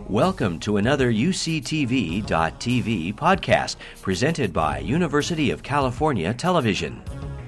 Welcome to another UCTV.tv podcast presented by University of California Television.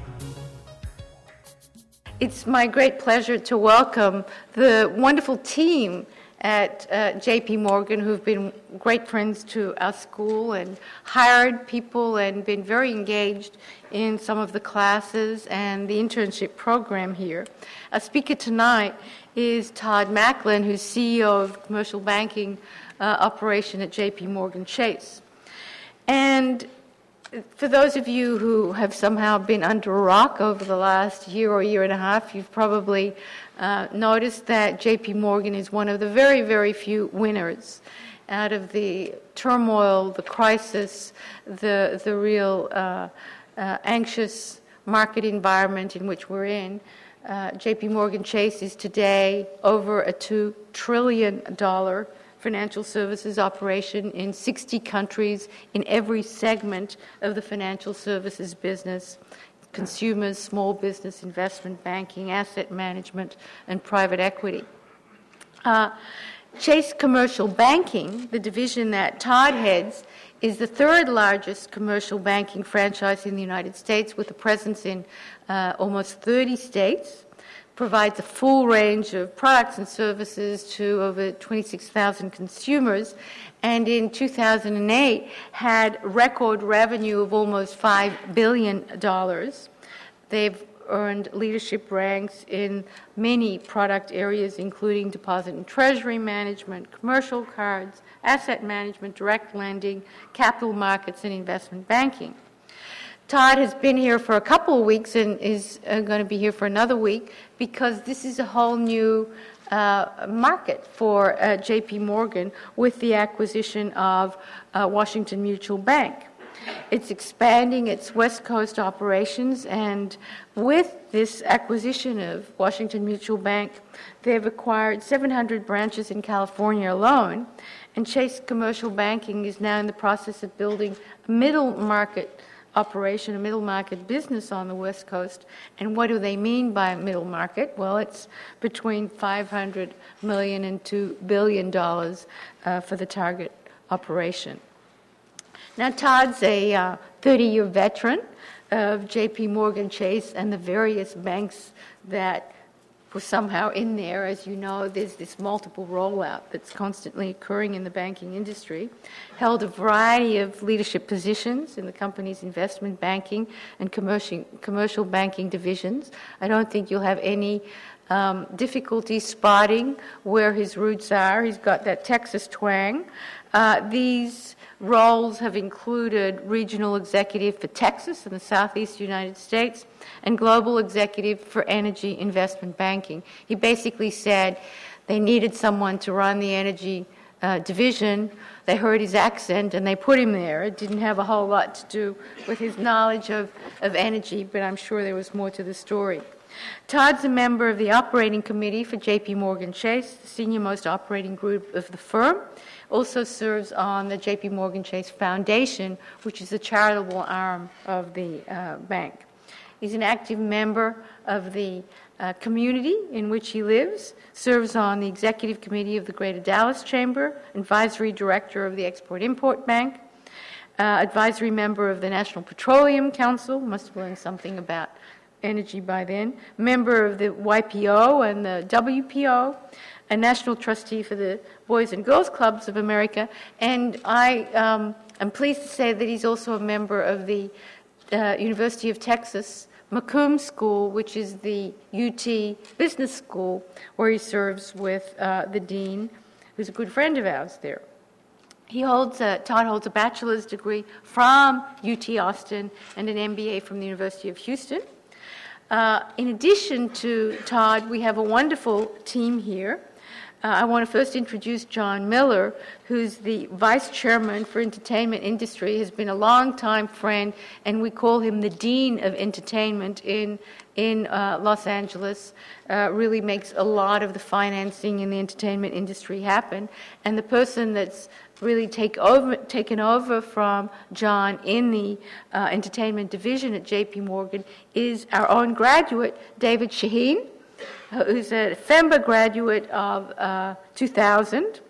It's my great pleasure to welcome the wonderful team at JP Morgan who've been great friends to our school and hired people and been very engaged in some of the classes and the internship program here. Our speaker tonight is Todd Macklin, who's CEO of Commercial Banking Operation at JP Morgan Chase. And for those of you who have somehow been under a rock over the last year or year and a half, you've probably noticed that JP Morgan is one of the very, very few winners out of the turmoil, the crisis, the real anxious market environment in which we're in. JP Morgan Chase is today over a $2 trillion financial services operation in 60 countries in every segment of the financial services business: consumers, small business, investment banking, asset management, and private equity. Chase Commercial Banking, the division that Todd heads, is the third largest commercial banking franchise in the United States, with a presence in almost 30 states, provides a full range of products and services to over 26,000 consumers, and in 2008 had record revenue of almost $5 billion. They've earned leadership ranks in many product areas, including deposit and treasury management, commercial cards, asset management, direct lending, capital markets, and investment banking. Todd has been here for a couple of weeks and is going to be here for another week because this is a whole new market for JP Morgan with the acquisition of Washington Mutual Bank. It's expanding its West Coast operations, and with this acquisition of Washington Mutual Bank, they've acquired 700 branches in California alone, and Chase Commercial Banking is now in the process of building a middle market operation, a middle market business on the West Coast. And what do they mean by middle market? Well, it's between $500 million and $2 billion for the target operation. Now, Todd's a 30-year veteran of JP Morgan Chase and the various banks that were somehow in there. As you know, there's this multiple rollout that's constantly occurring in the banking industry. Held a variety of leadership positions in the company's investment banking and commercial banking divisions. I don't think you'll have any difficulty spotting where his roots are. He's got that Texas twang. These roles have included regional executive for Texas and the Southeast United States and global executive for energy investment banking. He basically said they needed someone to run the energy division. They heard his accent and they put him there. It didn't have a whole lot to do with his knowledge of energy, but I'm sure there was more to the story. Todd's a member of the operating committee for JP Morgan Chase, the senior-most operating group of the firm. Also serves on the JP Morgan Chase Foundation, which is the charitable arm of the bank. He's an active member of the community in which he lives, serves on the executive committee of the Greater Dallas Chamber, advisory director of the Export-Import Bank, advisory member of the National Petroleum Council, must have learned something about energy by then, member of the YPO and the WPO, a national trustee for the Boys and Girls Clubs of America, and I am pleased to say that he's also a member of the University of Texas McCombs School, which is the UT Business School, where he serves with the dean, who's a good friend of ours there. Todd holds a bachelor's degree from UT Austin and an MBA from the University of Houston. In addition to Todd, we have a wonderful team here. I want to first introduce John Miller, who's the Vice Chairman for Entertainment Industry, has been a long-time friend, and we call him the Dean of Entertainment in Los Angeles. Really makes a lot of the financing in the entertainment industry happen. And the person that's really taken over from John in the entertainment division at JP Morgan is our own graduate, David Shaheen, who's a FEMBA graduate of 2000.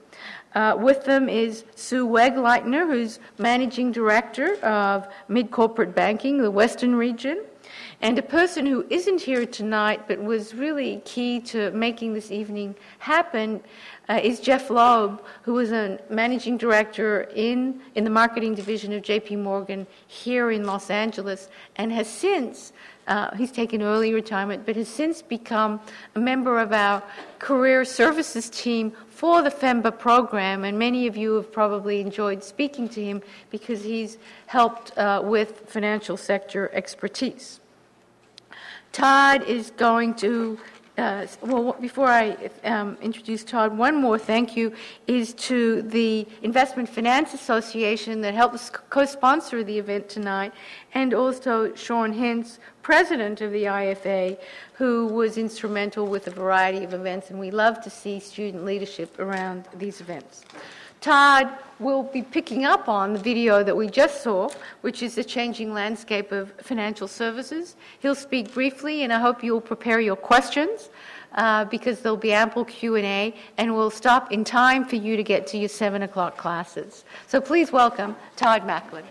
With them is Sue Wegleitner, who's Managing Director of Mid-Corporate Banking, the Western region. And a person who isn't here tonight but was really key to making this evening happen is Jeff Loeb, who was a Managing Director in the marketing division of J.P. Morgan here in Los Angeles, and has since, he's taken early retirement, but has since become a member of our career services team for the FEMBA program, and many of you have probably enjoyed speaking to him because he's helped with financial sector expertise. Todd is going to, before I introduce Todd, one more thank you is to the Investment Finance Association that helped us co-sponsor the event tonight, and also Sean Hintz, president of the IFA, who was instrumental with a variety of events, and we love to see student leadership around these events. Todd will be picking up on the video that we just saw, which is the changing landscape of financial services. He'll speak briefly, and I hope you'll prepare your questions because there'll be ample Q&A, and we'll stop in time for you to get to your 7 o'clock classes. So please welcome Todd Macklin.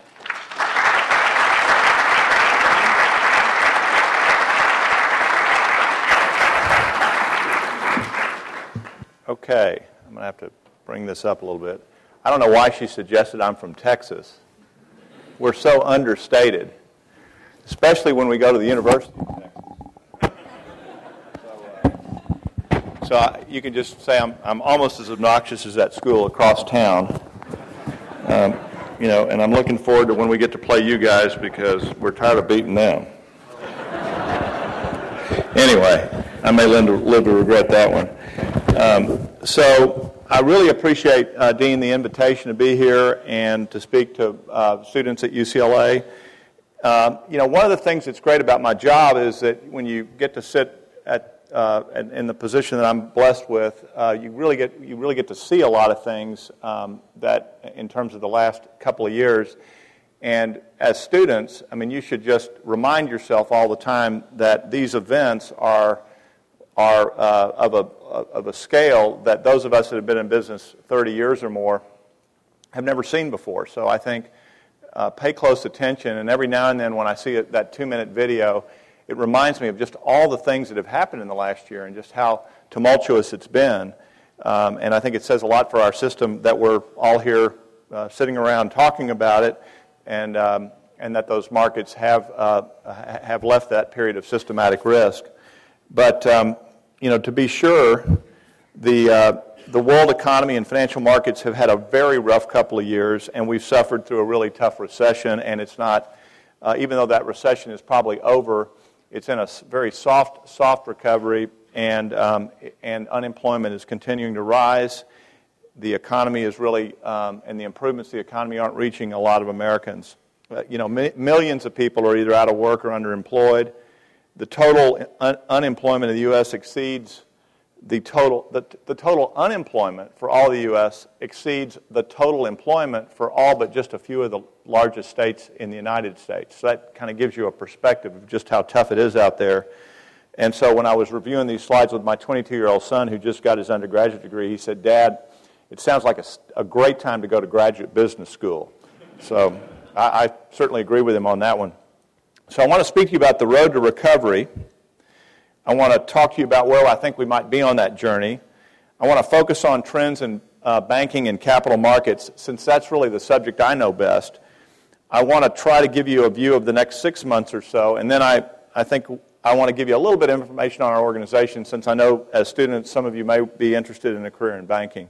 Okay, I'm going to have to bring this up a little bit. I don't know why she suggested I'm from Texas. We're so understated, especially when we go to the University of Texas. So you can just say I'm almost as obnoxious as that school across town. And I'm looking forward to when we get to play you guys because we're tired of beating them. Anyway, I may live to regret that one. So I really appreciate, Dean, the invitation to be here and to speak to students at UCLA. One of the things that's great about my job is that when you get to sit in the position that I'm blessed with, you really get to see a lot of things that, in terms of the last couple of years. And as students, you should just remind yourself all the time that these events are of a scale that those of us that have been in business 30 years or more have never seen before. So I think pay close attention, and every now and then when I see that 2-minute video, it reminds me of just all the things that have happened in the last year and just how tumultuous it's been. And I think it says a lot for our system that we're all here sitting around talking about it, and that those markets have left that period of systematic risk. But to be sure, the world economy and financial markets have had a very rough couple of years, and we've suffered through a really tough recession. And it's not, even though that recession is probably over, it's in a very soft recovery, and unemployment is continuing to rise. The economy is really, and the improvements to the economy aren't reaching a lot of Americans. Millions of people are either out of work or underemployed. The total unemployment in the U.S. exceeds the total unemployment for all the U.S. exceeds the total employment for all but just a few of the largest states in the United States. So that kind of gives you a perspective of just how tough it is out there. And so when I was reviewing these slides with my 22-year-old son who just got his undergraduate degree, he said, "Dad, it sounds like a great time to go to graduate business school." So I certainly agree with him on that one. So I want to speak to you about the road to recovery. I want to talk to you about where I think we might be on that journey. I want to focus on trends in banking and capital markets, since that's really the subject I know best. I want to try to give you a view of the next 6 months or so, and then I think I want to give you a little bit of information on our organization, since I know as students some of you may be interested in a career in banking.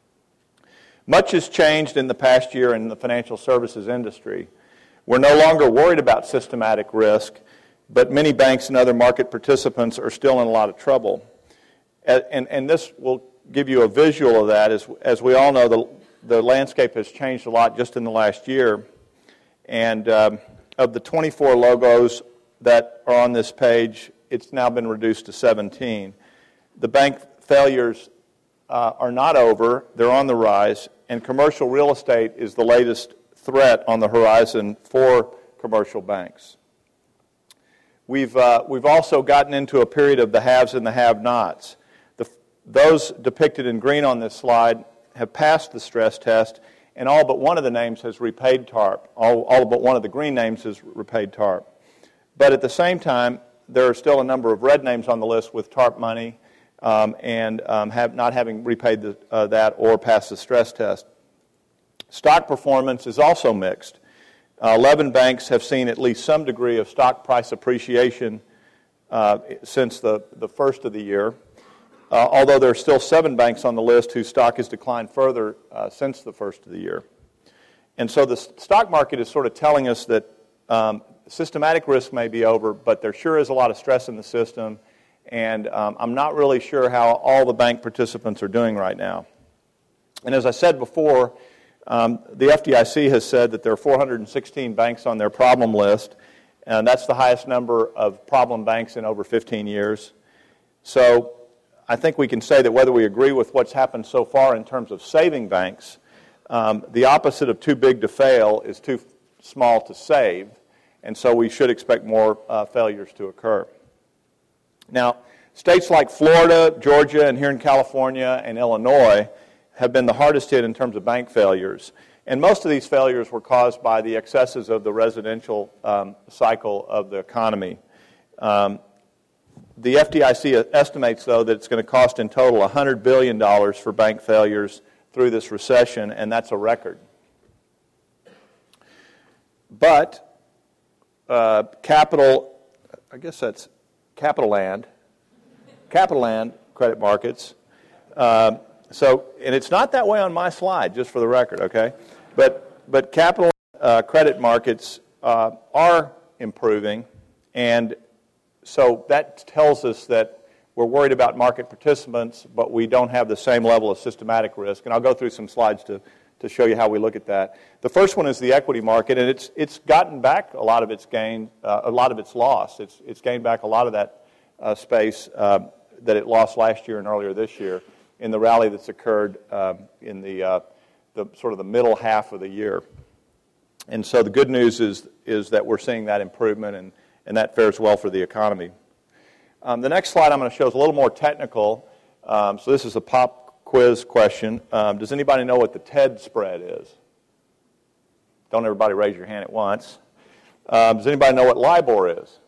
Much has changed in the past year in the financial services industry. We're no longer worried about systematic risk, but many banks and other market participants are still in a lot of trouble. And this will give you a visual of that. As we all know, the landscape has changed a lot just in the last year. And of the 24 logos that are on this page, it's now been reduced to 17. The bank failures are not over. They're on the rise. And commercial real estate is the latest threat on the horizon for commercial banks. We've also gotten into a period of the haves and the have-nots. Those depicted in green on this slide have passed the stress test, and all but one of the names has repaid TARP. All but one of the green names has repaid TARP. But at the same time, there are still a number of red names on the list with TARP money and not having repaid that or passed the stress test. Stock performance is also mixed. 11 banks have seen at least some degree of stock price appreciation since the first of the year, although there are still 7 banks on the list whose stock has declined further since the first of the year. And so the stock market is sort of telling us that systematic risk may be over, but there sure is a lot of stress in the system, and I'm not really sure how all the bank participants are doing right now. And as I said before, the FDIC has said that there are 416 banks on their problem list, and that's the highest number of problem banks in over 15 years. So I think we can say that whether we agree with what's happened so far in terms of saving banks, the opposite of too big to fail is too small to save, and so we should expect more failures to occur. Now, states like Florida, Georgia, and here in California and Illinois have been the hardest hit in terms of bank failures. And most of these failures were caused by the excesses of the residential cycle of the economy. The FDIC estimates, though, that it's going to cost in total $100 billion for bank failures through this recession, and that's a record. But Capital Land credit markets. And it's not that way on my slide, just for the record, okay? But capital credit markets are improving, and so that tells us that we're worried about market participants, but we don't have the same level of systematic risk. And I'll go through some slides to show you how we look at that. The first one is the equity market, and it's gotten back a lot of its gain, a lot of its loss. It's gained back a lot of that space that it lost last year and earlier this year in the rally that's occurred in the sort of the middle half of the year. And so the good news is that we're seeing that improvement, and that fares well for the economy. The next slide I'm going to show is a little more technical. So this is a pop quiz question. Does anybody know what the TED spread is? Don't everybody raise your hand at once. Does anybody know what LIBOR is?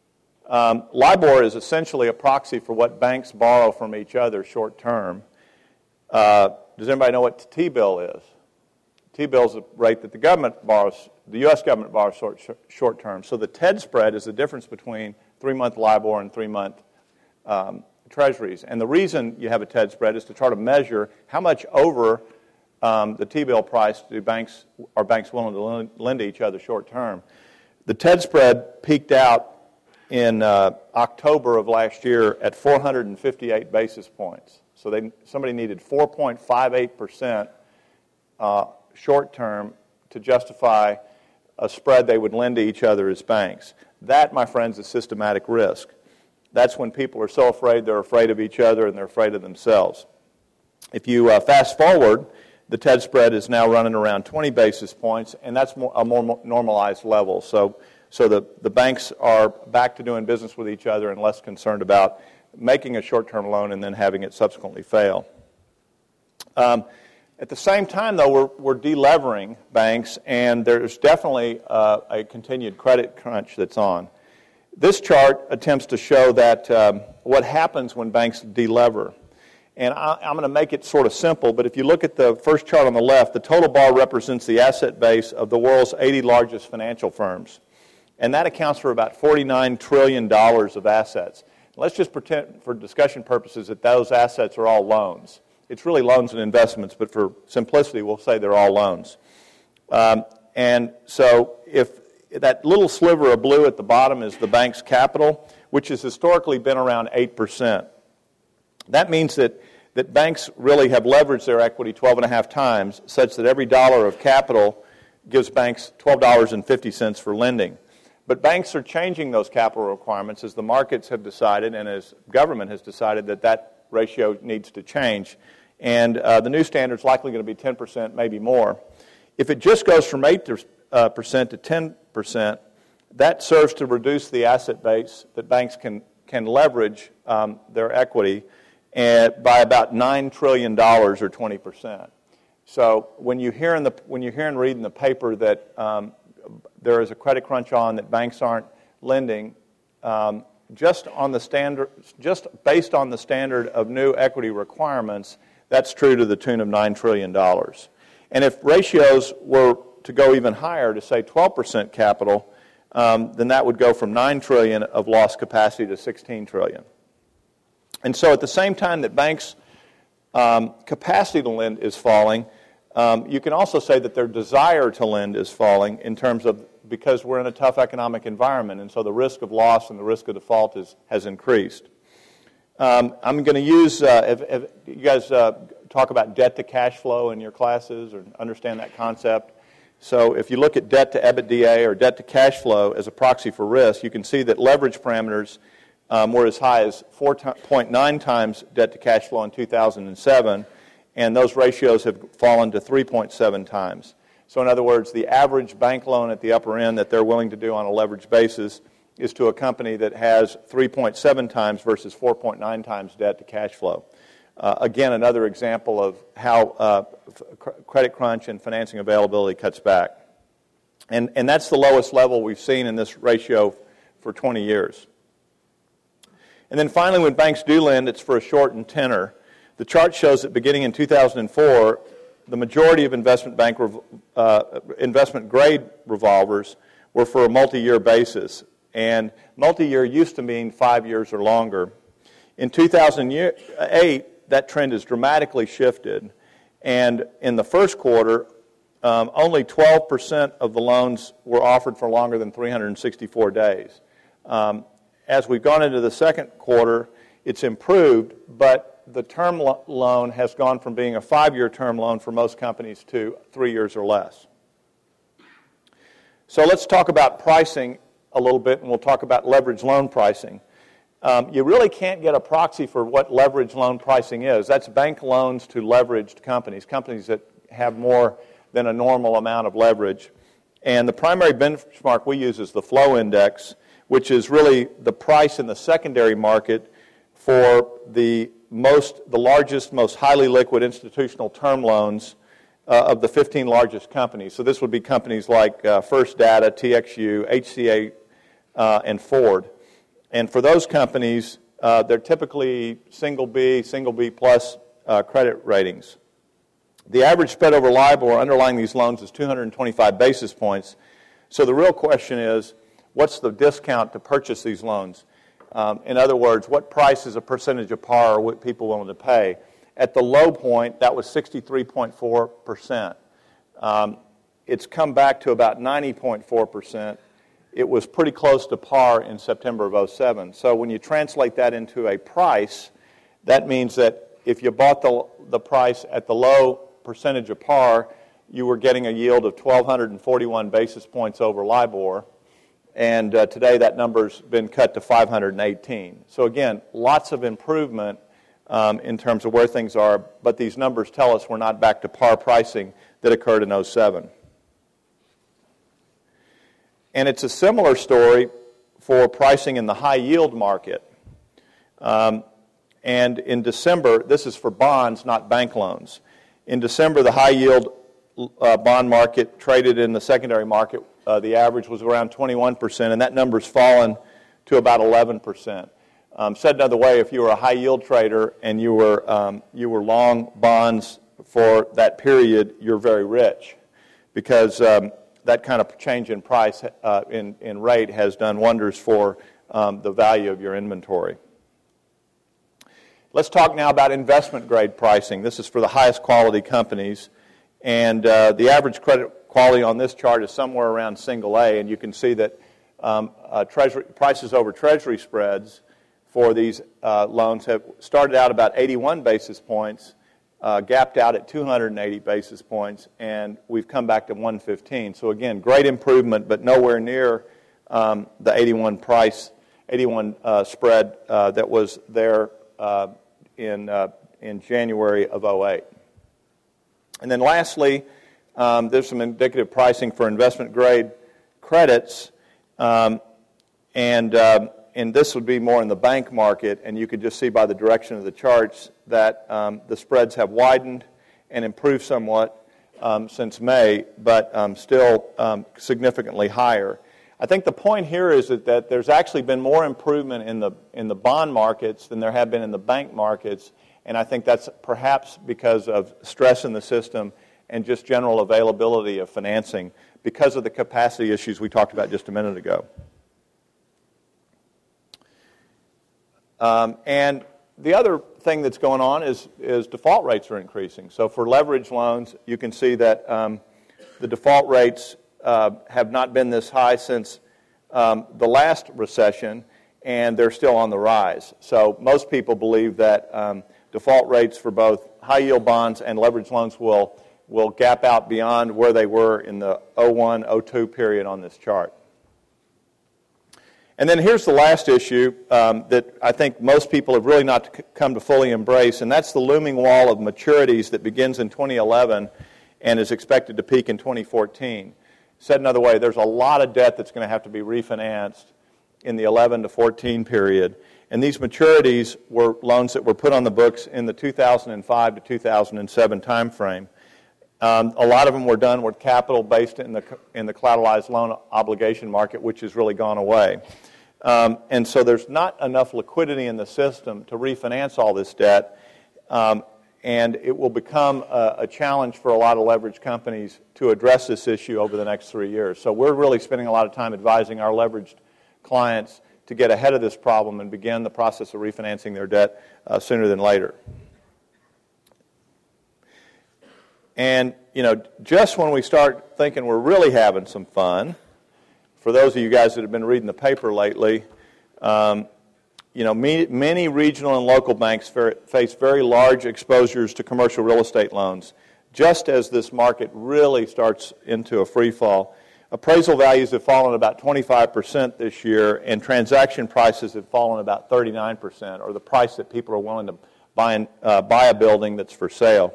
LIBOR is essentially a proxy for what banks borrow from each other short term. Does anybody know what T-bill is? T-bill is the rate that the government borrows, the U.S. government borrows short term. So the TED spread is the difference between 3-month LIBOR and 3-month treasuries. And the reason you have a TED spread is to try to measure how much over the T-bill price are banks willing to lend to each other short term. The TED spread peaked out in October of last year at 458 basis points. So somebody needed 4.58% short-term to justify a spread they would lend to each other as banks. That, my friends, is systematic risk. That's when people are so afraid they're afraid of each other and they're afraid of themselves. If you fast forward, the TED spread is now running around 20 basis points, and that's a more normalized level. So the banks are back to doing business with each other and less concerned about making a short-term loan and then having it subsequently fail. At the same time, though, we're delevering banks, and there's definitely a continued credit crunch that's on. This chart attempts to show that what happens when banks delever. And I'm going to make it sort of simple, but if you look at the first chart on the left, the total bar represents the asset base of the world's 80 largest financial firms. And that accounts for about $49 trillion of assets. Let's just pretend, for discussion purposes, that those assets are all loans. It's really loans and investments, but for simplicity, we'll say they're all loans. And so if that little sliver of blue at the bottom is the bank's capital, which has historically been around 8%. That means that banks really have leveraged their equity 12.5 times, such that every dollar of capital gives banks $12.50 for lending. But banks are changing those capital requirements as the markets have decided and as government has decided that ratio needs to change. And the new standard is likely going to be 10%, maybe more. If it just goes from 8% to 10%, that serves to reduce the asset base that banks can leverage their equity by about $9 trillion or 20%. So when you hear and read in the paper that there is a credit crunch on, that banks aren't lending, just based on the standard of new equity requirements, that's true to the tune of $9 trillion. And if ratios were to go even higher, to say 12% capital, then that would go from $9 trillion of lost capacity to $16 trillion. And so at the same time that banks' capacity to lend is falling, you can also say that their desire to lend is falling in terms of, because we're in a tough economic environment, and so the risk of loss and the risk of default has increased. I'm going to use, if you guys talk about debt to cash flow in your classes or understand that concept. So if you look at debt to EBITDA or debt to cash flow as a proxy for risk, you can see that leverage parameters were as high as 4.9 times debt to cash flow in 2007, and those ratios have fallen to 3.7 times. So in other words, the average bank loan at the upper end that they're willing to do on a leverage basis is to a company that has 3.7 times versus 4.9 times debt to cash flow. Again, another example of how credit crunch and financing availability cuts back. And that's the lowest level we've seen in this ratio for 20 years. And then finally, when banks do lend, it's for a shortened tenor. The chart shows that beginning in 2004, the majority of investment grade revolvers were for a multi-year basis. And multi-year used to mean 5 years or longer. In 2008, that trend has dramatically shifted. And in the first quarter, only 12% of the loans were offered for longer than 364 days. As we've gone into the second quarter, it's improved, but the term loan has gone from being a 5-year term loan for most companies to 3 years or less. So let's talk about pricing a little bit, and we'll talk about leverage loan pricing. You really can't get a proxy for what leverage loan pricing is. That's bank loans to leveraged companies, companies that have more than a normal amount of leverage. And the primary benchmark we use is the flow index, which is really the price in the secondary market for the largest, most highly liquid institutional term loans of the 15 largest companies. So this would be companies like First Data, TXU, HCA, and Ford. And for those companies, they're typically single B plus credit ratings. The average spread over LIBOR underlying these loans is 225 basis points. So the real question is, what's the discount to purchase these loans? In other words, what price is a percentage of par or what people willing to pay? At the low point, that was 63.4%. It's come back to about 90.4%. It was pretty close to par in September of 2007. So when you translate that into a price, that means that if you bought the price at the low percentage of par, you were getting a yield of 1,241 basis points over LIBOR. And today that number's been cut to 518. So again, lots of improvement in terms of where things are, but these numbers tell us we're not back to par pricing that occurred in 2007. And it's a similar story for pricing in the high yield market. And in December, this is for bonds, not bank loans. In December, the high yield bond market traded in the secondary market, the average was around 21%, and that number's fallen to about 11%. Said another way, if you were a high yield trader and you were long bonds for that period, you're very rich, because that kind of change in price in rate has done wonders for the value of your inventory. Let's talk now about investment grade pricing. This is for the highest quality companies, and the average credit quality on this chart is somewhere around single A, and you can see that prices over Treasury spreads for these loans have started out about 81 basis points, gapped out at 280 basis points, and we've come back to 115. So again, great improvement, but nowhere near the 81 spread that was there in January of 2008. And then lastly, there's some indicative pricing for investment grade credits, and this would be more in the bank market, and you could just see by the direction of the charts that the spreads have widened and improved somewhat. since May, but still significantly higher. I think the point here is that there's actually been more improvement in the bond markets than there have been in the bank markets, and I think that's perhaps because of stress in the system and just general availability of financing because of the capacity issues we talked about just a minute ago. And the other thing that's going on is default rates are increasing. So for leverage loans, you can see that the default rates have not been this high since the last recession, and they're still on the rise. So most people believe that default rates for both high-yield bonds and leverage loans will gap out beyond where they were in the 01-02 period on this chart. And then here's the last issue that I think most people have really not come to fully embrace, and that's the looming wall of maturities that begins in 2011 and is expected to peak in 2014. Said another way, there's a lot of debt that's going to have to be refinanced in the 11 to 14 period. And these maturities were loans that were put on the books in the 2005 to 2007 time frame. A lot of them were done with capital based in the collateralized loan obligation market, which has really gone away. And so there's not enough liquidity in the system to refinance all this debt, and it will become a challenge for a lot of leverage companies to address this issue over the next 3 years. So we're really spending a lot of time advising our leveraged clients to get ahead of this problem and begin the process of refinancing their debt sooner than later. And, just when we start thinking we're really having some fun, for those of you guys that have been reading the paper lately, many regional and local banks face very large exposures to commercial real estate loans. Just as this market really starts into a free fall, appraisal values have fallen about 25% this year, and transaction prices have fallen about 39%, or the price that people are willing to buy a building that's for sale.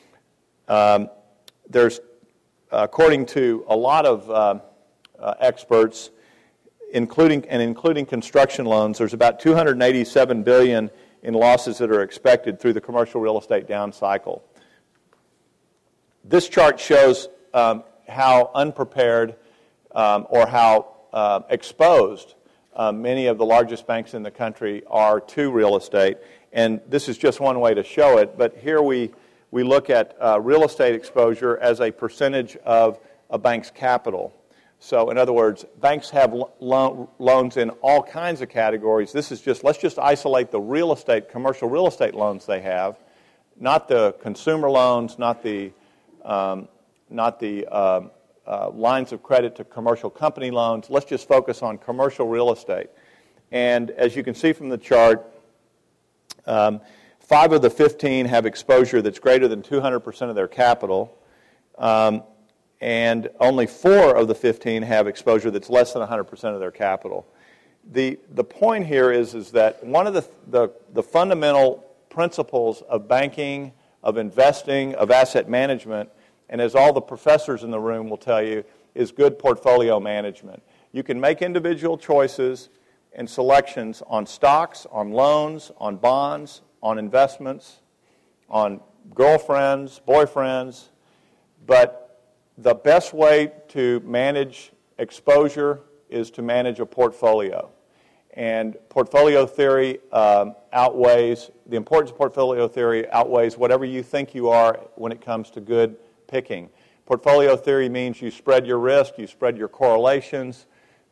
There's, according to a lot of experts, including construction loans, there's about $287 billion in losses that are expected through the commercial real estate down cycle. This chart shows how unprepared or how exposed many of the largest banks in the country are to real estate. And this is just one way to show it, but here we look at real estate exposure as a percentage of a bank's capital. So in other words, banks have loans in all kinds of categories. This is just, let's just isolate the real estate, commercial real estate loans they have, not the consumer loans, not the lines of credit to commercial company loans. Let's just focus on commercial real estate. And as you can see from the chart, 5 of the 15 have exposure that's greater than 200% of their capital, and only 4 of the 15 have exposure that's less than 100% of their capital. The point here is that one of the fundamental principles of banking, of investing, of asset management, and as all the professors in the room will tell you, is good portfolio management. You can make individual choices and selections on stocks, on loans, on bonds, on investments, on girlfriends, boyfriends, but the best way to manage exposure is to manage a portfolio. And portfolio theory the importance of portfolio theory outweighs whatever you think you are when it comes to good picking. Portfolio theory means you spread your risk, you spread your correlations.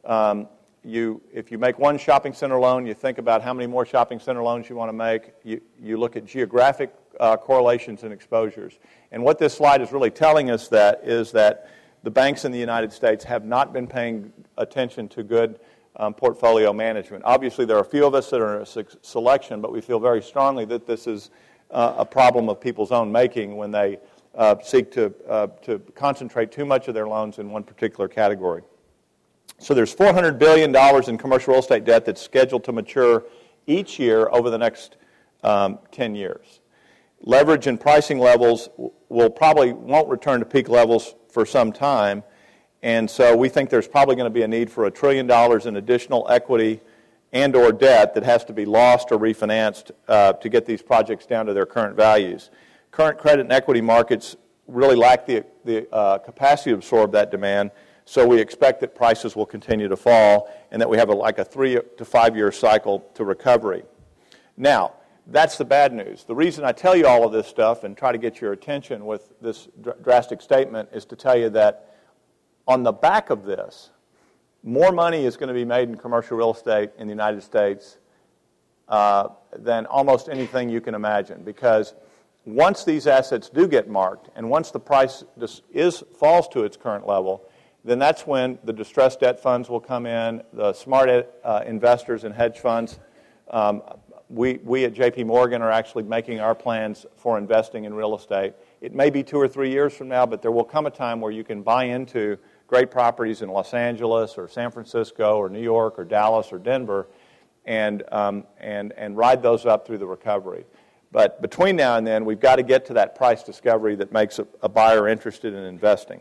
If you make one shopping center loan, you think about how many more shopping center loans you want to make. You look at geographic correlations and exposures. And what this slide is really telling us is that the banks in the United States have not been paying attention to good portfolio management. Obviously, there are a few of us that are in a selection, but we feel very strongly that this is a problem of people's own making when they seek to concentrate too much of their loans in one particular category. So there's $400 billion in commercial real estate debt that's scheduled to mature each year over the next 10 years. Leverage and pricing levels won't return to peak levels for some time, and so we think there's probably going to be a need for $1 trillion in additional equity and or debt that has to be lost or refinanced to get these projects down to their current values. Current credit and equity markets really lack the capacity to absorb that demand. So we expect that prices will continue to fall and that we have like a 3 to 5 year cycle to recovery. Now, that's the bad news. The reason I tell you all of this stuff and try to get your attention with this drastic statement is to tell you that on the back of this, more money is going to be made in commercial real estate in the United States than almost anything you can imagine, because once these assets do get marked and once the price falls to its current level, then that's when the distressed debt funds will come in, the smart investors and hedge funds. We at J.P. Morgan are actually making our plans for investing in real estate. It may be 2 or 3 years from now, but there will come a time where you can buy into great properties in Los Angeles or San Francisco or New York or Dallas or Denver and ride those up through the recovery. But between now and then, we've got to get to that price discovery that makes a buyer interested in investing.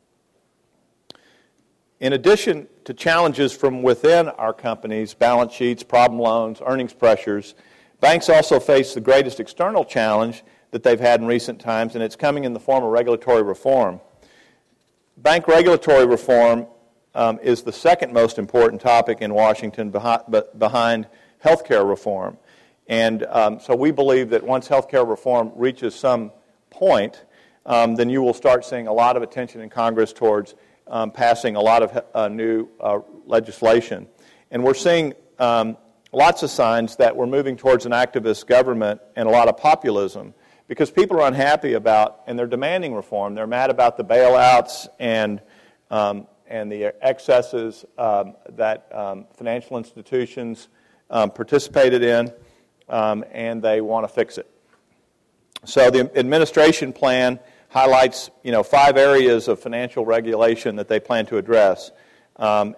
In addition to challenges from within our companies, balance sheets, problem loans, earnings pressures, banks also face the greatest external challenge that they've had in recent times, and it's coming in the form of regulatory reform. Bank regulatory reform is the second most important topic in Washington behind health care reform. And so we believe that once health care reform reaches some point, then you will start seeing a lot of attention in Congress towards passing a lot of new legislation. And we're seeing lots of signs that we're moving towards an activist government and a lot of populism, because people are unhappy about, and they're demanding reform. They're mad about the bailouts and the excesses that financial institutions participated in, and they want to fix it. So the administration plan highlights, 5 areas of financial regulation that they plan to address, part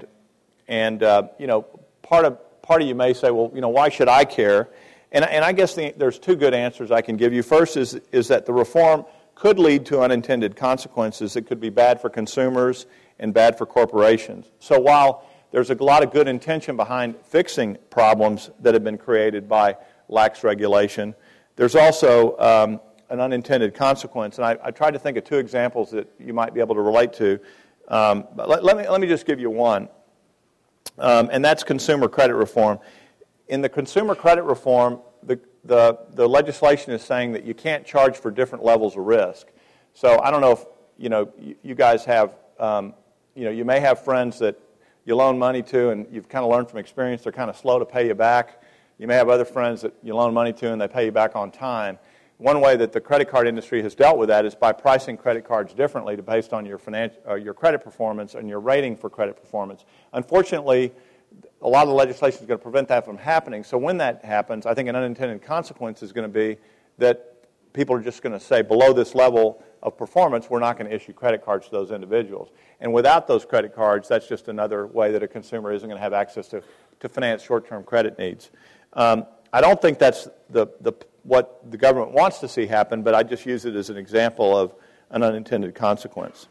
of you may say, well, why should I care? And I guess there's 2 good answers I can give you. First is that the reform could lead to unintended consequences that could be bad for consumers and bad for corporations. So while there's a lot of good intention behind fixing problems that have been created by lax regulation, there's also an unintended consequence. And I tried to think of 2 examples that you might be able to relate to. But let me just give you one, and that's consumer credit reform. In the consumer credit reform, the legislation is saying that you can't charge for different levels of risk. So I don't know if you guys have you may have friends that you loan money to, and you've kind of learned from experience they're kind of slow to pay you back. You may have other friends that you loan money to and they pay you back on time. One way that the credit card industry has dealt with that is by pricing credit cards differently based on your credit performance and your rating for credit performance. Unfortunately, a lot of the legislation is going to prevent that from happening. So when that happens, I think an unintended consequence is going to be that people are just going to say, below this level of performance, we're not going to issue credit cards to those individuals. And without those credit cards, that's just another way that a consumer isn't going to have access to finance short-term credit needs. I don't think that's what the government wants to see happen, but I just use it as an example of an unintended consequence.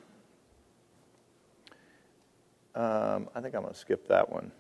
I think I'm going to skip that one.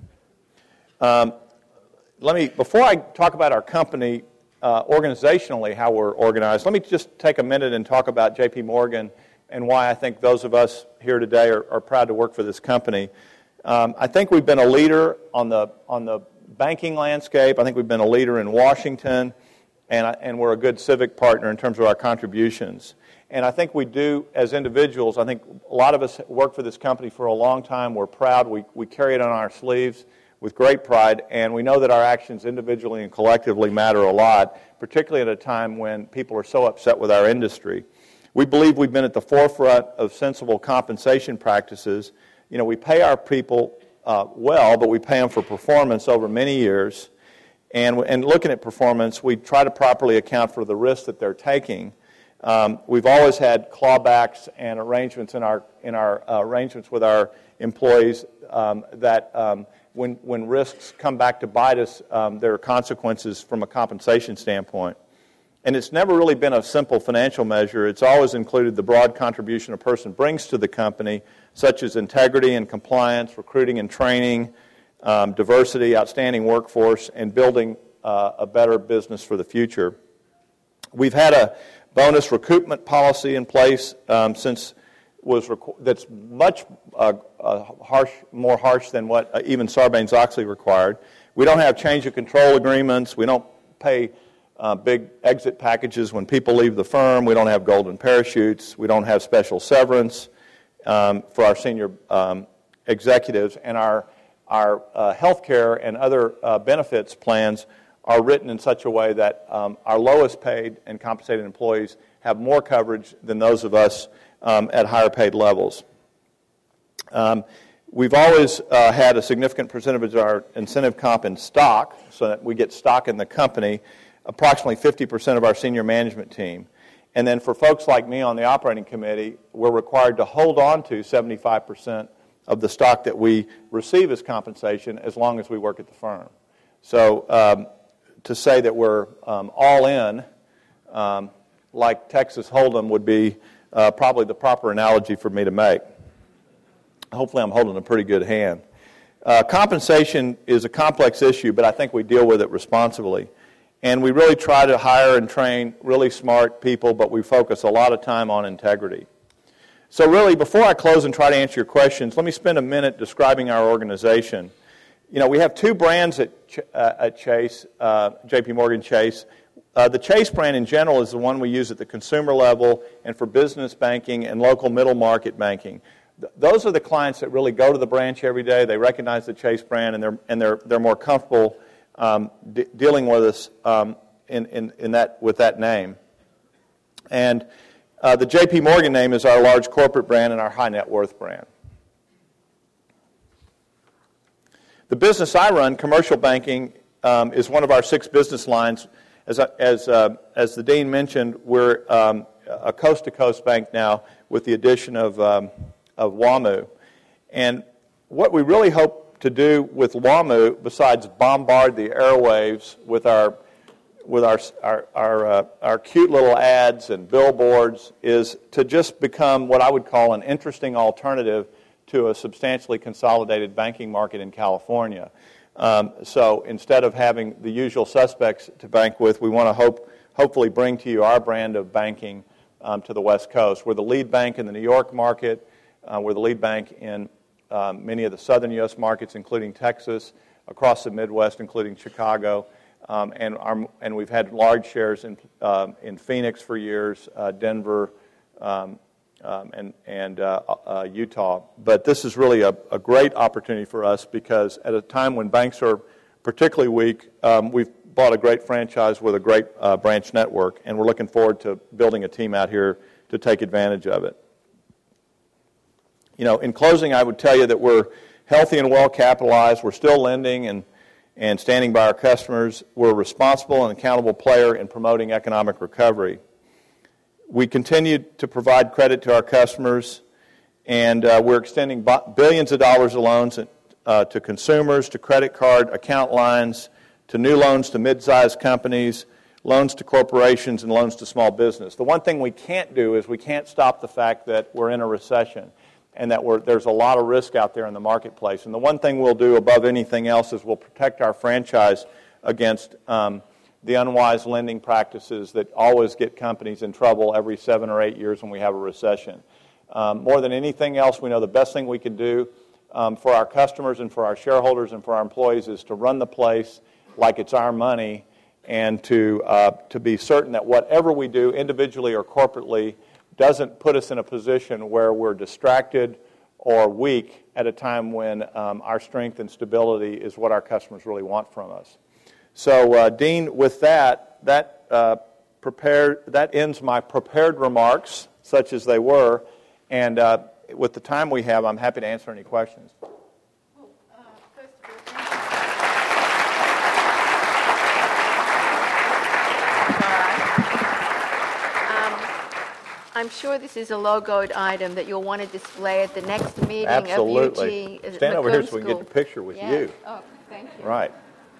Before I talk about our company organizationally, how we're organized, let me just take a minute and talk about J.P. Morgan and why I think those of us here today are proud to work for this company. I think we've been a leader on the banking landscape. I think we've been a leader in Washington, and we're a good civic partner in terms of our contributions. And I think we do, as individuals, I think a lot of us work for this company for a long time. We're proud. We carry it on our sleeves with great pride, and we know that our actions individually and collectively matter a lot, particularly at a time when people are so upset with our industry. We believe we've been at the forefront of sensible compensation practices. We pay our people well, but we pay them for performance over many years. And looking at performance, we try to properly account for the risks that they're taking. We've always had clawbacks and arrangements in our arrangements with our employees that when risks come back to bite us, there are consequences from a compensation standpoint. And it's never really been a simple financial measure. It's always included the broad contribution a person brings to the company, such as integrity and compliance, recruiting and training, diversity, outstanding workforce, and building a better business for the future. We've had a bonus recoupment policy in place that's much more harsh than what even Sarbanes-Oxley required. We don't have change of control agreements. We don't pay big exit packages when people leave the firm. We don't have golden parachutes. We don't have special severance for our senior executives. And our health care and other benefits plans are written in such a way that our lowest paid and compensated employees have more coverage than those of us at higher paid levels. We've always had a significant percentage of our incentive comp in stock, so that we get stock in the company, approximately 50% of our senior management team. And then for folks like me on the operating committee, we're required to hold on to 75% of the stock that we receive as compensation as long as we work at the firm. So to say that we're all in, like Texas Hold'em, would be probably the proper analogy for me to make. Hopefully I'm holding a pretty good hand. Compensation is a complex issue, but I think we deal with it responsibly. And we really try to hire and train really smart people, but we focus a lot of time on integrity. So really, before I close and try to answer your questions, let me spend a minute describing our organization. You know, we have two brands at Chase, J.P. Morgan Chase. The Chase brand in general is the one we use at the consumer level and for business banking and local middle market banking. Those are the clients that really go to the branch every day. They recognize the Chase brand, and they're more comfortable dealing with us with that name. And the J.P. Morgan name is our large corporate brand and our high net worth brand. The business I run, commercial banking, is one of our 6 business lines. As the Dean mentioned, we're a coast-to-coast bank now with the addition of WAMU. And what we really hope to do with WAMU, besides bombard the airwaves with our cute little ads and billboards, is to just become what I would call an interesting alternative to a substantially consolidated banking market in California. So instead of having the usual suspects to bank with, we want to hopefully bring to you our brand of banking to the West Coast. We're the lead bank in the New York market. We're the lead bank in many of the southern U.S. markets, including Texas, across the Midwest, including Chicago, and we've had large shares in Phoenix for years, Denver, and Utah. But this is really a great opportunity for us because at a time when banks are particularly weak, we've bought a great franchise with a great branch network, and we're looking forward to building a team out here to take advantage of it. You know, in closing, I would tell you that we're healthy and well capitalized. We're still lending and standing by our customers. We're a responsible and accountable player in promoting economic recovery. We continue to provide credit to our customers, and we're extending billions of dollars of loans to consumers, to credit card account lines, to new loans to mid-sized companies, loans to corporations, and loans to small business. The one thing we can't do is we can't stop the fact that we're in a recession and that there's a lot of risk out there in the marketplace. And the one thing we'll do above anything else is we'll protect our franchise against the unwise lending practices that always get companies in trouble every 7 or 8 years when we have a recession. More than anything else, we know the best thing we can do for our customers and for our shareholders and for our employees is to run the place like it's our money and to be certain that whatever we do individually or corporately doesn't put us in a position where we're distracted or weak at a time when our strength and stability is what our customers really want from us. So, Dean, with that ends my prepared remarks, such as they were, and with the time we have, I'm happy to answer any questions. I'm sure this is a logoed item that you'll want to display at the next meeting Absolutely. of UT. Stand over here so we can get the picture with you. Oh, thank you. Right.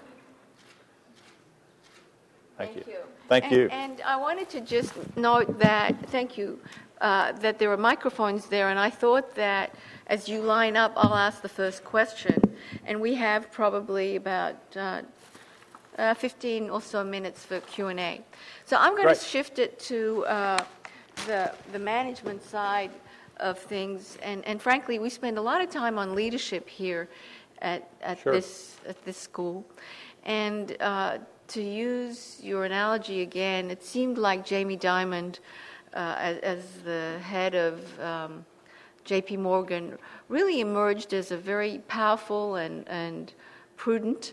Thank you. Thank you. And I wanted to just note that, thank you, that there are microphones there, and I thought that as you line up, I'll ask the first question. And we have probably about 15 or so minutes for Q&A. So I'm going to shift it to the management side of things. And frankly, we spend a lot of time on leadership here at this school. And to use your analogy again, it seemed like Jamie Dimon, as the head of J.P. Morgan, really emerged as a very powerful and prudent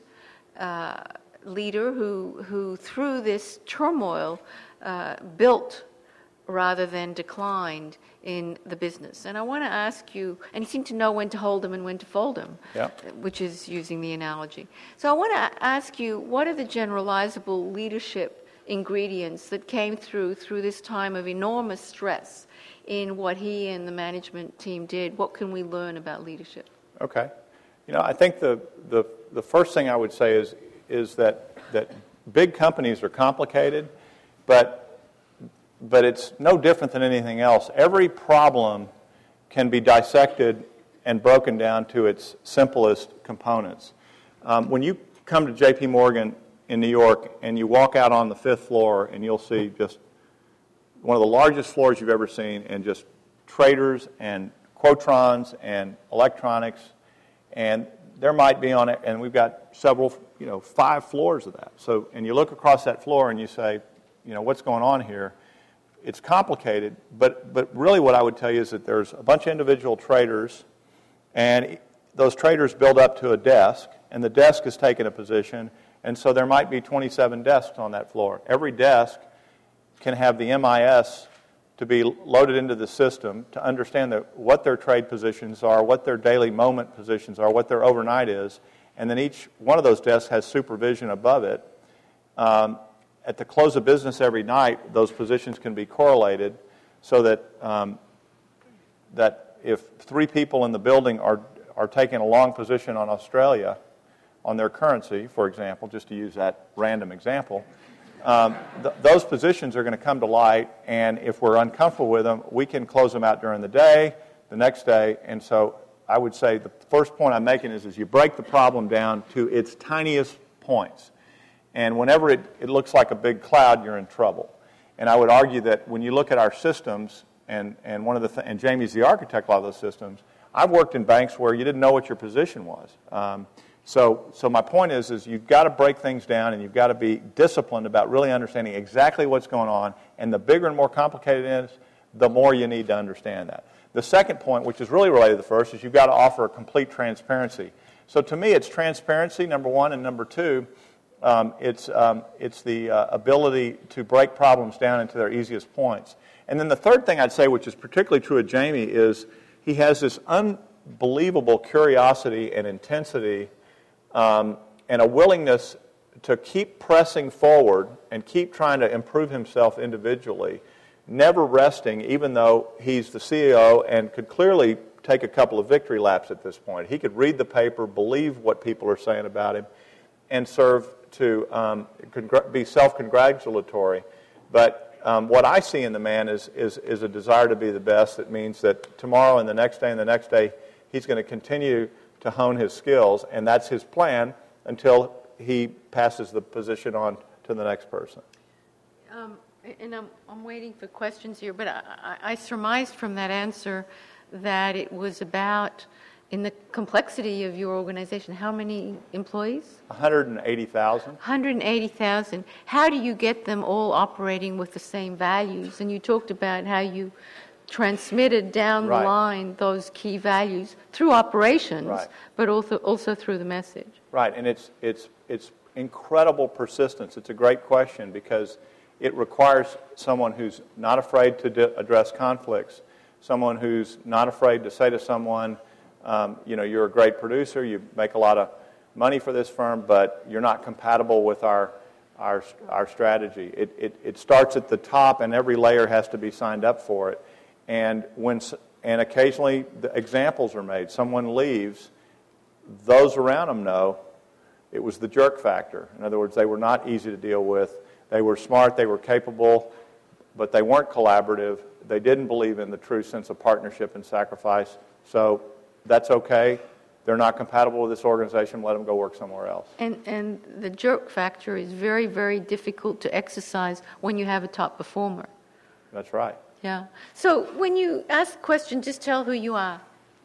leader who through this turmoil built rather than declined in the business. And I want to ask you, and he seemed to know when to hold them and when to fold them, which is using the analogy. So I want to ask you, what are the generalizable leadership ingredients that came through this time of enormous stress in what he and the management team did? What can we learn about leadership? Okay. I think the first thing I would say is that big companies are complicated, but it's no different than anything else. Every problem can be dissected and broken down to its simplest components. When you come to J.P. Morgan in New York and you walk out on the 5th floor, and you'll see just one of the largest floors you've ever seen, and just traders and quotrons and electronics, and there might be on it, and we've got several, 5 floors of that. So, and you look across that floor and you say, what's going on here? It's complicated, but really what I would tell you is that there's a bunch of individual traders, and those traders build up to a desk, and the desk is taking a position, and so there might be 27 desks on that floor. Every desk can have the MIS to be loaded into the system to understand what their trade positions are, what their daily moment positions are, what their overnight is, and then each one of those desks has supervision above it. At the close of business every night, those positions can be correlated so that that if 3 people in the building are taking a long position on Australia, on their currency, for example, just to use that random example, those positions are going to come to light, and if we're uncomfortable with them, we can close them out during the day, the next day, and so I would say the first point I'm making is you break the problem down to its tiniest points. And whenever it looks like a big cloud, you're in trouble. And I would argue that when you look at our systems, and and Jamie's the architect of a lot of those systems, I've worked in banks where you didn't know what your position was. So my point is you've got to break things down, and you've got to be disciplined about really understanding exactly what's going on. And the bigger and more complicated it is, the more you need to understand that. The second point, which is really related to the first, is you've got to offer a complete transparency. So to me, it's transparency, number one, and number two, it's the ability to break problems down into their easiest points. And then the third thing I'd say, which is particularly true of Jamie, is he has this unbelievable curiosity and intensity and a willingness to keep pressing forward and keep trying to improve himself individually, never resting, even though he's the CEO and could clearly take a couple of victory laps at this point. He could read the paper, believe what people are saying about him, and serve to be self-congratulatory. But what I see in the man is a desire to be the best. That means that tomorrow and the next day and the next day, he's going to continue to hone his skills, and that's his plan until he passes the position on to the next person. And I'm waiting for questions here, but I surmised from that answer that it was about, in the complexity of your organization, how many employees? 180,000. 180,000. How do you get them all operating with the same values? And you talked about how you transmitted down the line those key values through operations, but also through the message. Right, and it's incredible persistence. It's a great question because it requires someone who's not afraid to address conflicts, someone who's not afraid to say to someone, you're a great producer, you make a lot of money for this firm, but you're not compatible with our strategy. It starts at the top, and every layer has to be signed up for it. And occasionally the examples are made. Someone leaves, those around them know it was the jerk factor. In other words, they were not easy to deal with. They were smart, they were capable, but they weren't collaborative. They didn't believe in the true sense of partnership and sacrifice. So that's okay. they're not compatible with this organization, let them go work somewhere else. And the jerk factor is very, very difficult to exercise when you have a top performer. That's right. Yeah. So when you ask a question, just tell who you are.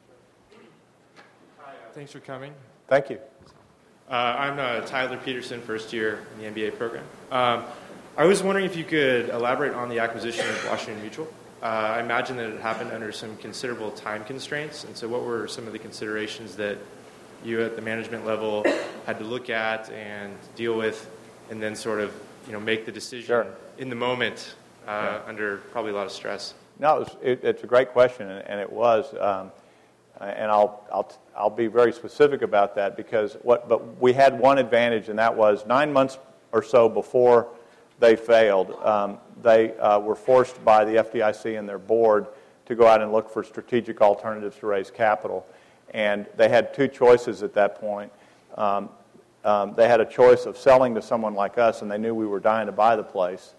Hi, thanks for coming. Thank you. I'm Tyler Peterson, first year in the MBA program. I was wondering if you could elaborate on the acquisition of Washington Mutual. I imagine that it happened under some considerable time constraints, and so what were some of the considerations that you at the management level had to look at and deal with, and then sort of make the decision in the moment under probably a lot of stress? No, it's a great question, and it was, and I'll be very specific about that but we had one advantage, and that was 9 months or so before they failed. They were forced by the FDIC and their board to go out and look for strategic alternatives to raise capital. And they had two choices at that point. They had a choice of selling to someone like us, and they knew we were dying to buy the place.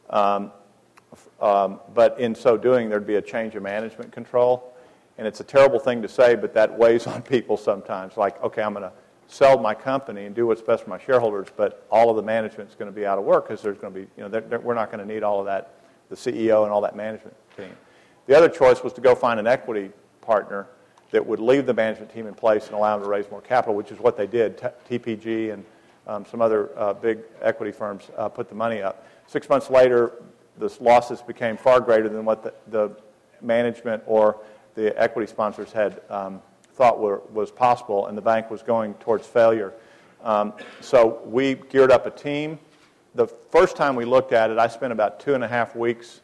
But in so doing, there'd be a change of management control. And it's a terrible thing to say, but that weighs on people sometimes. Like, okay, I'm going to sell my company and do what's best for my shareholders, but all of the management's going to be out of work because there's going to be, we're not going to need all of that, the CEO and all that management team. The other choice was to go find an equity partner that would leave the management team in place and allow them to raise more capital, which is what they did. TPG and some other big equity firms put the money up. 6 months later, the losses became far greater than what the management or the equity sponsors had thought was possible, and the bank was going towards failure. So we geared up a team. The first time we looked at it, I spent about 2.5 weeks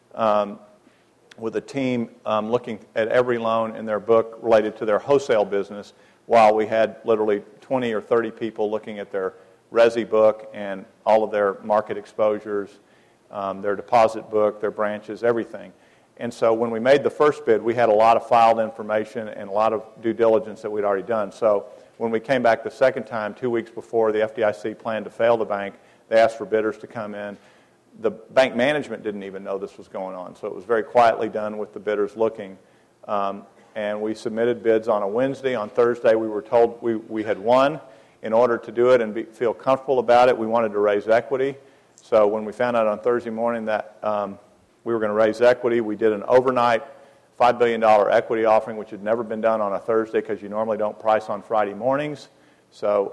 with a team looking at every loan in their book related to their wholesale business, while we had literally 20 or 30 people looking at their resi book and all of their market exposures, their deposit book, their branches, everything. And so when we made the first bid, we had a lot of filed information and a lot of due diligence that we'd already done. So when we came back the second time, 2 weeks before the FDIC planned to fail the bank, they asked for bidders to come in. The bank management didn't even know this was going on, so it was very quietly done with the bidders looking. And we submitted bids on a Wednesday. On Thursday, we were told we had won. In order to do it and feel comfortable about it, we wanted to raise equity. So when we found out on Thursday morning that we were going to raise equity, we did an overnight $5 billion equity offering, which had never been done on a Thursday because you normally don't price on Friday mornings. So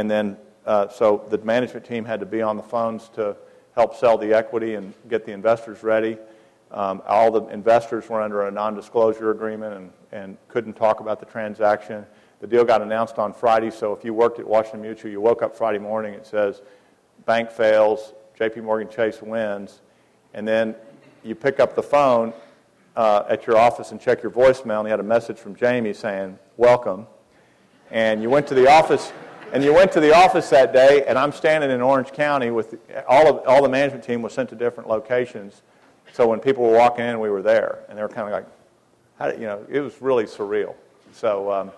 so the management team had to be on the phones to help sell the equity and get the investors ready. All the investors were under a non-disclosure agreement and couldn't talk about the transaction. The deal got announced on Friday, so if you worked at Washington Mutual, you woke up Friday morning, it says, bank fails, JP Morgan Chase wins, and then you pick up the phone at your office and check your voicemail, and you had a message from Jamie saying, welcome. And you went to the office, that day, and I'm standing in Orange County with all the management team was sent to different locations. So when people were walking in, we were there, and they were kind of like, it was really surreal. So,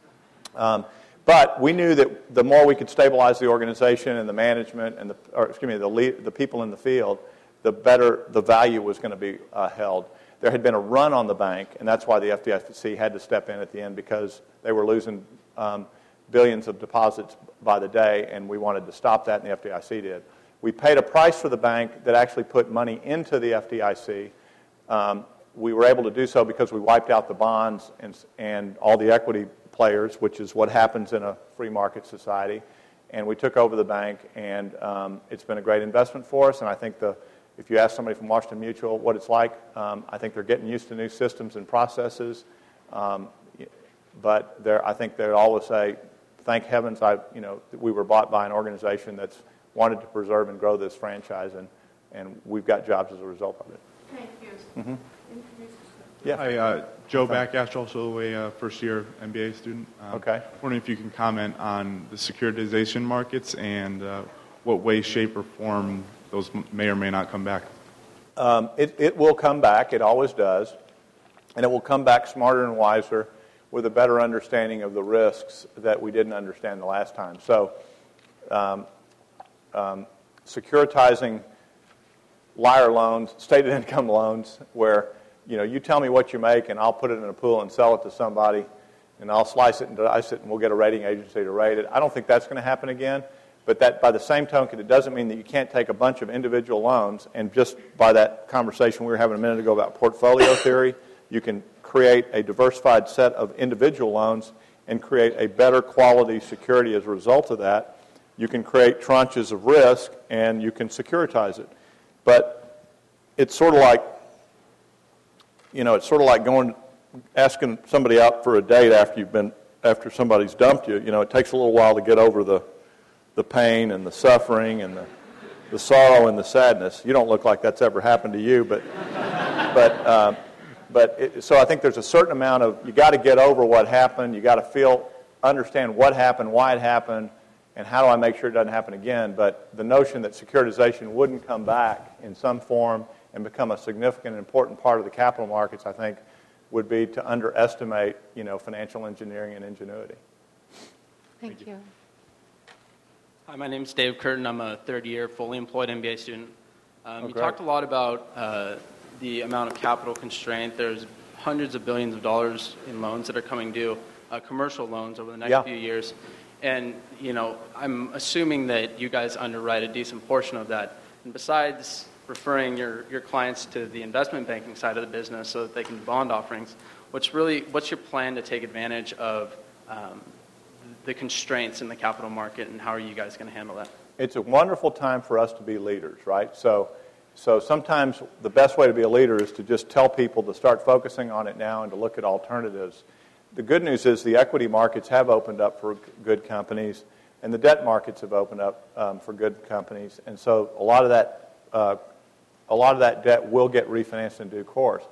but we knew that the more we could stabilize the organization and the management and the people in the field, the better the value was going to be held. There had been a run on the bank, and that's why the FDIC had to step in at the end, because they were losing billions of deposits by the day, and we wanted to stop that, and the FDIC did. We paid a price for the bank that actually put money into the FDIC. We were able to do so because we wiped out the bonds and all the equity players, which is what happens in a free market society. And we took over the bank, and it's been a great investment for us. And I think if you ask somebody from Washington Mutual what it's like, I think they're getting used to new systems and processes. But I think they always say, thank heavens we were bought by an organization that's wanted to preserve and grow this franchise, and we've got jobs as a result of it. Thank you. Mm-hmm. Yeah. Hi, Joe Backash, also a first-year MBA student. Okay. Wondering if you can comment on the securitization markets and what way, shape, or form those may or may not come back. It will come back. It always does. And it will come back smarter and wiser with a better understanding of the risks that we didn't understand the last time. So securitizing liar loans, stated income loans, where you tell me what you make and I'll put it in a pool and sell it to somebody, and I'll slice it and dice it, and we'll get a rating agency to rate it. I don't think that's going to happen again. But that, by the same token, it doesn't mean that you can't take a bunch of individual loans, and just by that conversation we were having a minute ago about portfolio theory, you can create a diversified set of individual loans and create a better quality security as a result of that. You can create tranches of risk, and you can securitize it. But it's sort of like, asking somebody out for a date after somebody's dumped you. It takes a little while to get over the pain and the suffering and the sorrow and the sadness. You don't look like that's ever happened to you, so I think there's a certain amount of, you got to get over what happened. You got to understand what happened, why it happened, and how do I make sure it doesn't happen again. But the notion that securitization wouldn't come back in some form and become a significant and important part of the capital markets, I think, would be to underestimate, financial engineering and ingenuity. Thank you. Hi, my name is Dave Curtin. I'm a third-year fully employed MBA student. You Great. talked a lot about the amount of capital constraint. There's hundreds of billions of dollars in loans that are coming due, commercial loans over the next few years. And, I'm assuming that you guys underwrite a decent portion of that. And besides referring your clients to the investment banking side of the business so that they can do bond offerings, what's your plan to take advantage of the constraints in the capital market, and how are you guys going to handle that? It's a wonderful time for us to be leaders, right? So sometimes the best way to be a leader is to just tell people to start focusing on it now and to look at alternatives. The good news is the equity markets have opened up for good companies, and the debt markets have opened up for good companies, and so a lot of that debt will get refinanced in due course.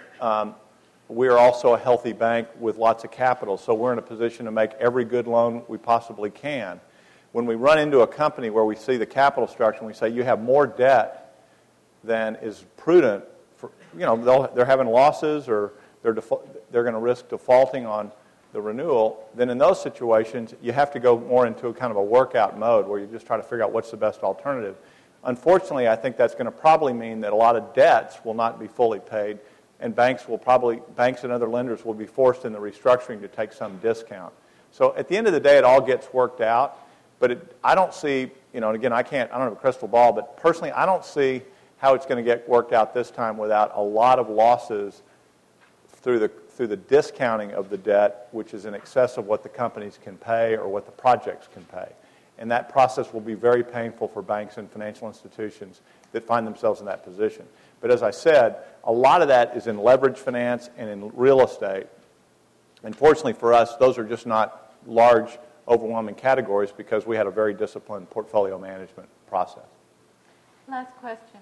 We are also a healthy bank with lots of capital, so we're in a position to make every good loan we possibly can. When we run into a company where we see the capital structure and we say you have more debt than is prudent, they're having losses or they're going to risk defaulting on the renewal, then in those situations you have to go more into a kind of a workout mode where you just try to figure out what's the best alternative. Unfortunately, I think that's going to probably mean that a lot of debts will not be fully paid, and banks and other lenders will be forced in the restructuring to take some discount. So at the end of the day, it all gets worked out. But I don't see, and again, I don't have a crystal ball, but personally, I don't see how it's going to get worked out this time without a lot of losses through the discounting of the debt, which is in excess of what the companies can pay or what the projects can pay. And that process will be very painful for banks and financial institutions that find themselves in that position. But as I said, a lot of that is in leverage finance and in real estate. And fortunately for us, those are just not large, overwhelming categories because we had a very disciplined portfolio management process. Last question.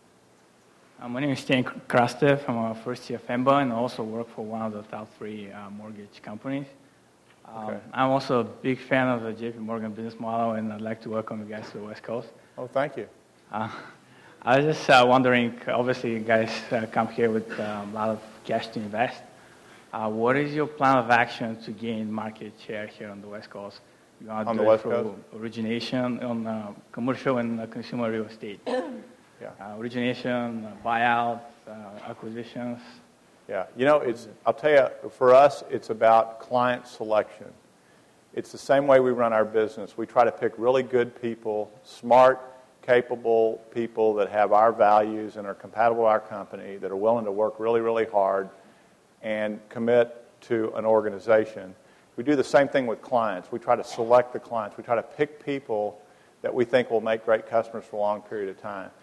My name is Stan Krastev. I'm a first-year FEMBA and also work for one of the top 3 mortgage companies. Okay. I'm also a big fan of the JP Morgan business model, and I'd like to welcome you guys to the West Coast. Oh, thank you. I was just wondering, obviously you guys come here with a lot of cash to invest. What is your plan of action to gain market share here on the West Coast? You want to do it through origination on commercial and consumer real estate? Origination, buyout, acquisitions. Yeah, I'll tell you, for us, it's about client selection. It's the same way we run our business. We try to pick really good people, smart, capable people that have our values and are compatible with our company, that are willing to work really, really hard and commit to an organization. We do the same thing with clients. We try to select the clients. We try to pick people that we think will make great customers for a long period of time.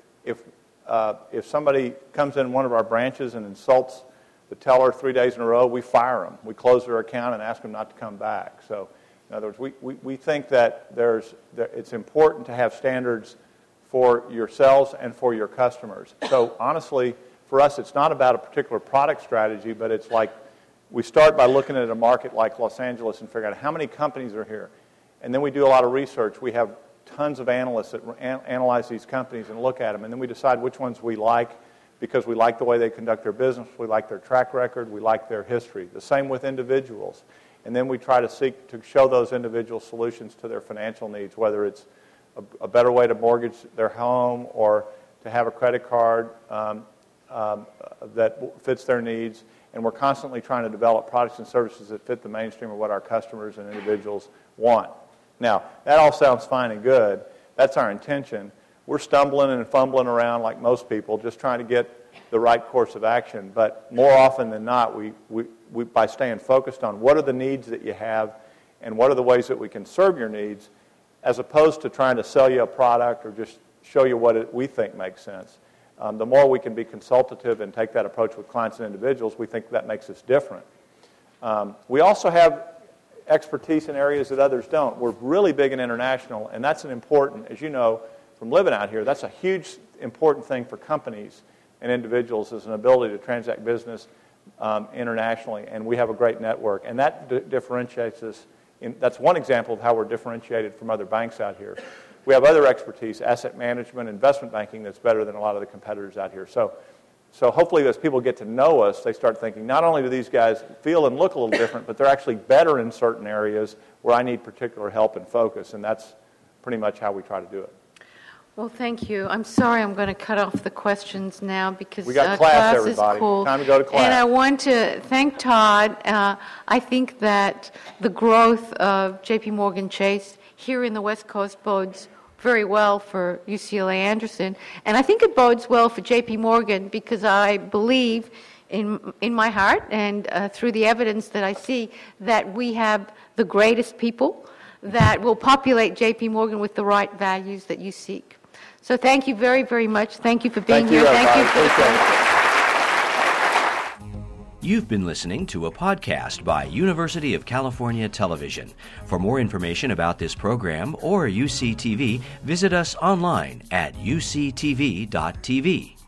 If somebody comes in one of our branches and insults the teller 3 days in a row, we fire them. We close their account and ask them not to come back. So, in other words, we think that it's important to have standards for yourselves and for your customers. So, honestly, for us, it's not about a particular product strategy, but it's like we start by looking at a market like Los Angeles and figure out how many companies are here. And then we do a lot of research. We have tons of analysts that analyze these companies and look at them, and then we decide which ones we like because we like the way they conduct their business, we like their track record, we like their history. The same with individuals. And then we try to seek to show those individual solutions to their financial needs, whether it's a better way to mortgage their home or to have a credit card that fits their needs. and we're constantly trying to develop products and services that fit the mainstream of what our customers and individuals want. Now, that all sounds fine and good. That's our intention. We're stumbling and fumbling around like most people, just trying to get the right course of action. But more often than not, we by staying focused on what are the needs that you have and what are the ways that we can serve your needs, as opposed to trying to sell you a product or just show you what we think makes sense. The more we can be consultative and take that approach with clients and individuals, we think that makes us different. We also have expertise in areas that others don't. We're really big in international, and that's an important, as you know from living out here, that's a huge important thing for companies and individuals, is an ability to transact business internationally, and we have a great network, and that differentiates us. That's one example of how we're differentiated from other banks out here. We have other expertise, asset management, investment banking, that's better than a lot of the competitors out here. So hopefully as people get to know us, they start thinking, not only do these guys feel and look a little different, but they're actually better in certain areas where I need particular help and focus, and that's pretty much how we try to do it. Well, thank you. I'm sorry I'm going to cut off the questions now because we got class, everybody. Is cool. Time to go to class. And I want to thank Todd. I think that the growth of J.P. Morgan Chase here in the West Coast bodes very well for UCLA Anderson. And I think it bodes well for J.P. Morgan because I believe in my heart and through the evidence that I see that we have the greatest people that will populate J.P. Morgan with the right values that you seek. So thank you very, very much. Thank you for being here. Thank you for the question. You've been listening to a podcast by University of California Television. For more information about this program or UCTV, visit us online at uctv.tv.